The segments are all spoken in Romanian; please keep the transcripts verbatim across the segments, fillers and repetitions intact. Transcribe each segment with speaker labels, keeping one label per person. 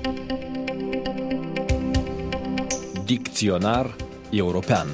Speaker 1: Dicționar european.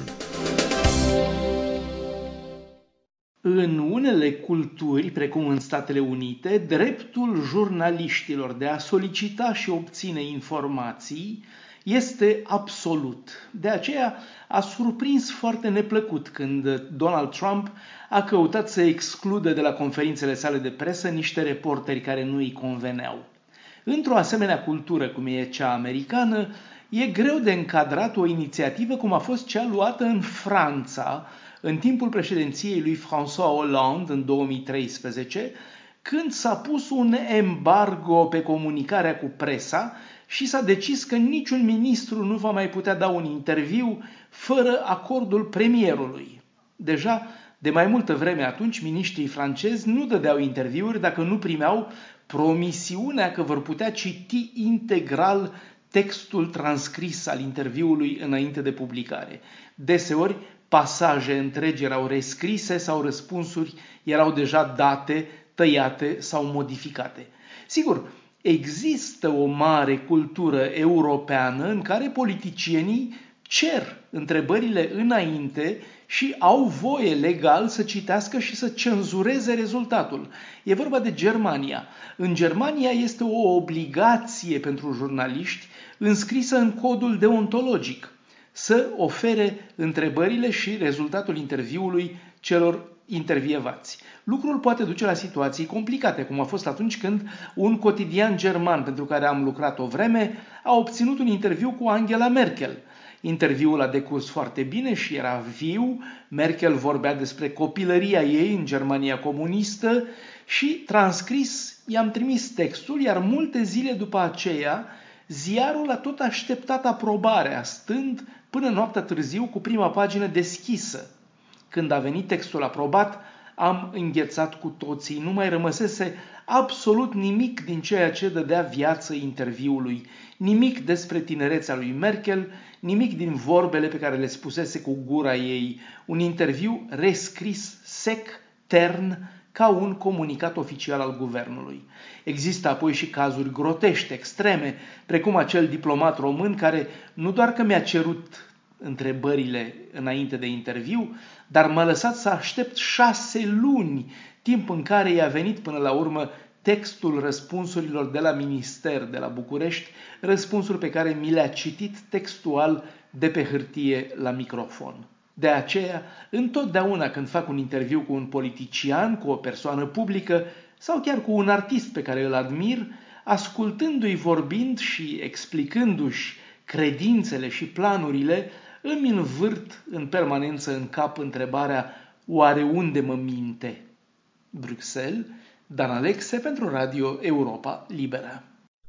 Speaker 1: În unele culturi, precum în Statele Unite, dreptul jurnaliștilor de a solicita și obține informații este absolut. De aceea a surprins foarte neplăcut când Donald Trump a căutat să excludă de la conferințele sale de presă niște reporteri care nu îi conveneau. Într-o asemenea cultură cum e cea americană, e greu de încadrat o inițiativă cum a fost cea luată în Franța în timpul președinției lui François Hollande în două mii treisprezece, când s-a pus un embargo pe comunicarea cu presa și s-a decis că niciun ministru nu va mai putea da un interviu fără acordul premierului. Deja de mai multă vreme atunci, miniștrii francezi nu dădeau interviuri dacă nu primeau promisiunea că vor putea citi integral textul transcris al interviului înainte de publicare. Deseori, pasaje întregi erau rescrise sau răspunsuri erau deja date, tăiate sau modificate. Sigur, există o mare cultură europeană în care politicienii cer întrebările înainte și au voie legal să citească și să cenzureze rezultatul. E vorba de Germania. În Germania este o obligație pentru jurnaliști înscrisă în codul deontologic să ofere întrebările și rezultatul interviului celor intervievați. Lucrul poate duce la situații complicate, cum a fost atunci când un cotidian german pentru care am lucrat o vreme a obținut un interviu cu Angela Merkel. Interviul a decurs foarte bine și era viu. Merkel vorbea despre copilăria ei în Germania comunistă și, transcris, i-am trimis textul, iar multe zile după aceea ziarul a tot așteptat aprobarea, stând până noaptea târziu cu prima pagină deschisă. Când a venit textul aprobat, am înghețat cu toții, nu mai rămăsese absolut nimic din ceea ce dădea viață interviului, nimic despre tinerețea lui Merkel, nimic din vorbele pe care le spusese cu gura ei, un interviu rescris sec, tern, ca un comunicat oficial al guvernului. Există apoi și cazuri grotești, extreme, precum acel diplomat român care nu doar că mi-a cerut întrebările înainte de interviu, dar m-a lăsat să aștept șase luni, timp în care i-a venit până la urmă textul răspunsurilor de la minister de la București, răspunsuri pe care mi le-a citit textual de pe hârtie la microfon. De aceea, întotdeauna când fac un interviu cu un politician, cu o persoană publică sau chiar cu un artist pe care îl admir, ascultându-i vorbind și explicându-și credințele și planurile, îmi învârt în permanență în cap întrebarea: oare unde mă minte? Bruxelles, Dan Alexe pentru Radio Europa Liberă.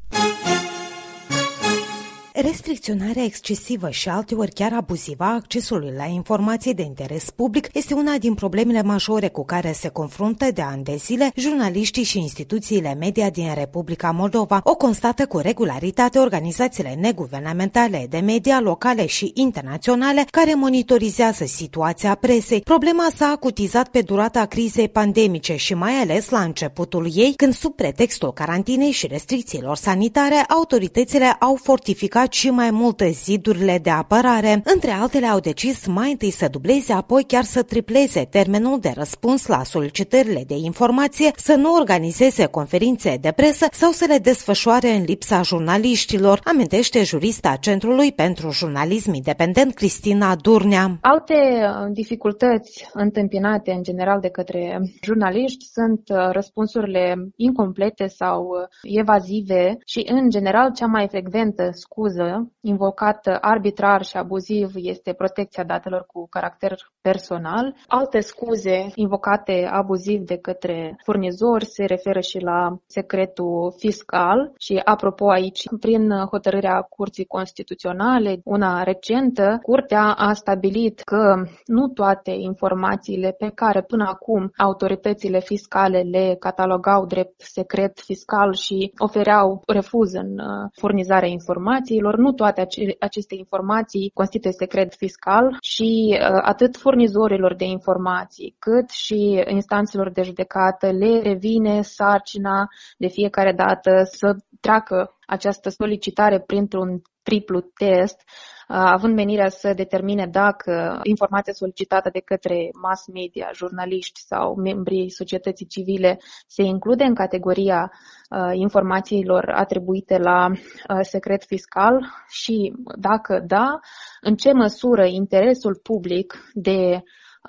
Speaker 2: Restricționarea excesivă și alteori chiar abuzivă a accesului la informații de interes public este una din problemele majore cu care se confruntă de ani de zile jurnaliștii și instituțiile media din Republica Moldova. O constată cu regularitate organizațiile neguvernamentale de media locale și internaționale care monitorizează situația presei. Problema s-a acutizat pe durata crizei pandemice și mai ales la începutul ei, când sub pretextul carantinei și restricțiilor sanitare, autoritățile au fortificat și mai multe zidurile de apărare. Între altele, au decis mai întâi să dubleze, apoi chiar să tripleze termenul de răspuns la solicitările de informație, să nu organizeze conferințe de presă sau să le desfășoare în lipsa jurnaliștilor, amintește jurista Centrului pentru Jurnalism Independent Cristina Durnea.
Speaker 3: Alte dificultăți întâmpinate în general de către jurnaliști sunt răspunsurile incomplete sau evazive și, în general, cea mai frecventă scuză invocată arbitrar și abuziv este protecția datelor cu caracter personal. Alte scuze invocate abuziv de către furnizori se referă și la secretul fiscal și, apropo, aici, prin hotărârea Curții Constituționale, una recentă, Curtea a stabilit că nu toate informațiile pe care până acum autoritățile fiscale le catalogau drept secret fiscal și ofereau refuz în furnizarea informațiilor, nu toate aceste informații constituie secret fiscal și atât furnizorilor de informații cât și instanțelor de judecată le revine sarcina de fiecare dată să treacă această solicitare printr-un triplu test, având menirea să determine dacă informația solicitată de către mass media, jurnaliști sau membrii societății civile se include în categoria informațiilor atribuite la secret fiscal și, dacă da, în ce măsură interesul public de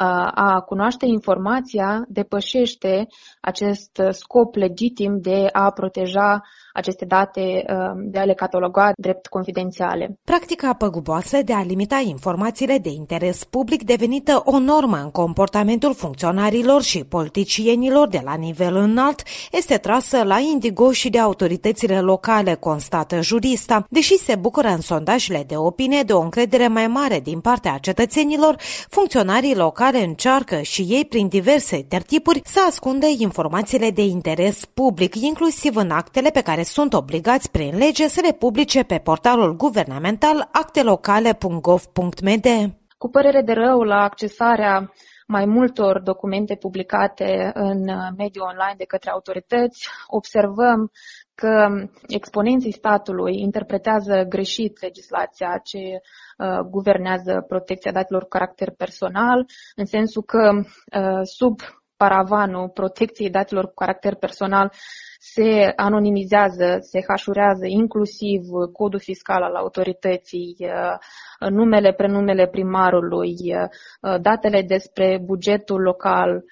Speaker 3: a cunoaște informația depășește acest scop legitim de a proteja aceste date, de a le cataloga drept confidențiale.
Speaker 2: Practica păguboasă de a limita informațiile de interes public devenită o normă în comportamentul funcționarilor și politicienilor de la nivel înalt este trasă la indigo și de autoritățile locale, constată jurista. Deși se bucură în sondajele de opinie de o încredere mai mare din partea cetățenilor, funcționarii locale încearcă și ei prin diverse tertipuri să ascundă informațiile de interes public, inclusiv în actele pe care sunt obligați prin lege să le publice pe portalul guvernamental actelocale punct gov punct m d.
Speaker 3: Cu părere de rău la accesarea mai multor documente publicate în mediul online de către autorități, observăm că exponenții statului interpretează greșit legislația ce uh, guvernează protecția datelor cu caracter personal, în sensul că uh, sub paravanul protecției datelor cu caracter personal se anonimizează, se hașurează inclusiv codul fiscal al autorității, numele, prenumele primarului, datele despre bugetul local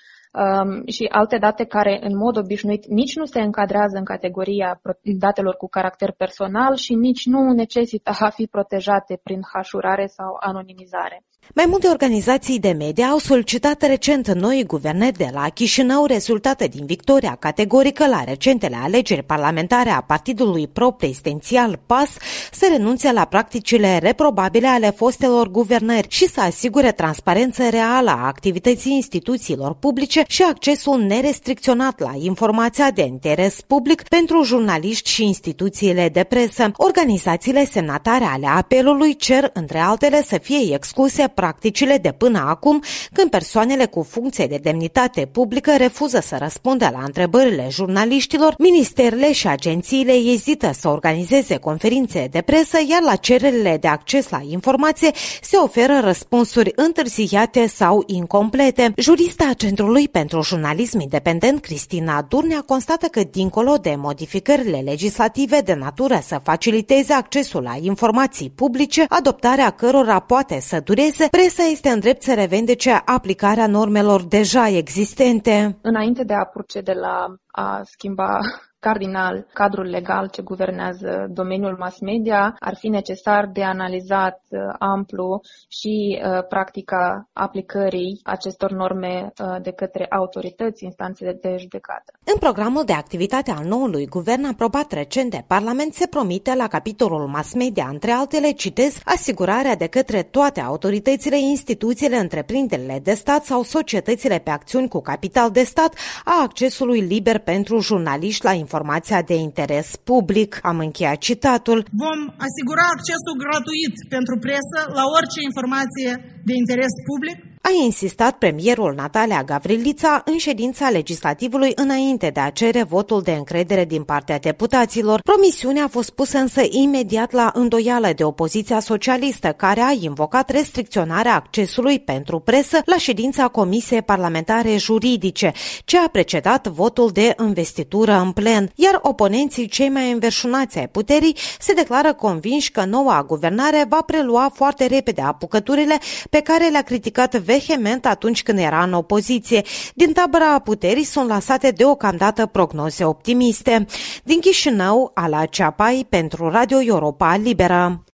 Speaker 3: și alte date care în mod obișnuit nici nu se încadrează în categoria datelor cu caracter personal și nici nu necesită a fi protejate prin hașurare sau anonimizare.
Speaker 2: Mai multe organizații de media au solicitat recent noi guvernări de la Chișinău, rezultate din victoria categorică la recentele alegeri parlamentare a partidului pro-prezidențial P A S, să renunțe la practicile reprobabile ale fostelor guvernări și să asigure transparență reală a activității instituțiilor publice și accesul nerestricționat la informația de interes public pentru jurnaliști și instituțiile de presă. Organizațiile semnatare ale apelului cer, între altele, să fie excluse practicile de până acum, când persoanele cu funcție de demnitate publică refuză să răspundă la întrebările jurnaliștilor, ministerele și agențiile ezită să organizeze conferințe de presă, iar la cererile de acces la informație se oferă răspunsuri întârziate sau incomplete. Jurista Centrului pentru Jurnalism Independent, Cristina Durnea, constată că, dincolo de modificările legislative de natură să faciliteze accesul la informații publice, adoptarea cărora poate să dureze, presa este în drept să revendece aplicarea normelor deja existente.
Speaker 3: Înainte de a procede la a schimba cardinal cadrul legal ce guvernează domeniul mass media, ar fi necesar de analizat uh, amplu și uh, practica aplicării acestor norme uh, de către autorități, instanțele de judecată.
Speaker 2: În programul de activitate al noului guvern aprobat recent de Parlament se promite la capitolul mass media, între altele, citez, asigurarea de către toate autoritățile, instituțiile, întreprinderile de stat sau societățile pe acțiuni cu capital de stat a accesului liber pentru jurnaliști la informația de interes public. Am încheiat citatul.
Speaker 4: Vom asigura accesul gratuit pentru presă la orice informație de interes public.
Speaker 2: A insistat premierul Natalia Gavrilița în ședința legislativului înainte de a cere votul de încredere din partea deputaților. Promisiunea a fost pusă însă imediat la îndoială de opoziția socialistă, care a invocat restricționarea accesului pentru presă la ședința Comisiei Parlamentare Juridice, ce a precedat votul de investitură în plen, iar oponenții cei mai înverșunați ai puterii se declară convinși că noua guvernare va prelua foarte repede apucăturile pe care le-a criticat vehement atunci când era în opoziție. Din tabăra puterii sunt lăsate deocamdată prognoze optimiste. Din Chișinău, Ala Ceapai pentru Radio Europa Liberă.